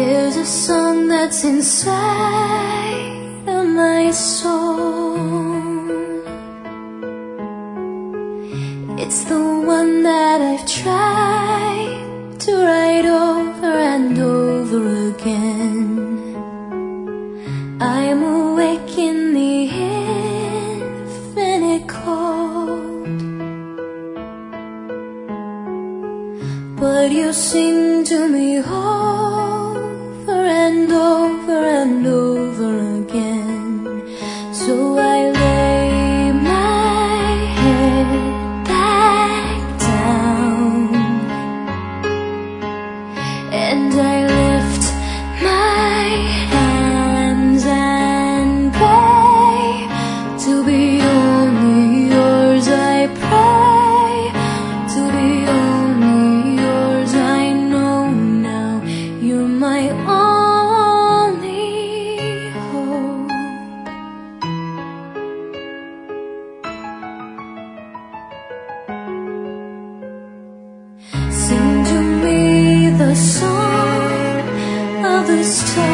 There's a song that's inside of my soul. It's the one that I've tried to write over and over again. I'm awake in the infinite cold, but you sing to me over and over and over again. So I lay my head back down and I lift my hands and pray to be only yours. I pray to be only yours. I know now you're my only hope. Sing to me the song of the stars.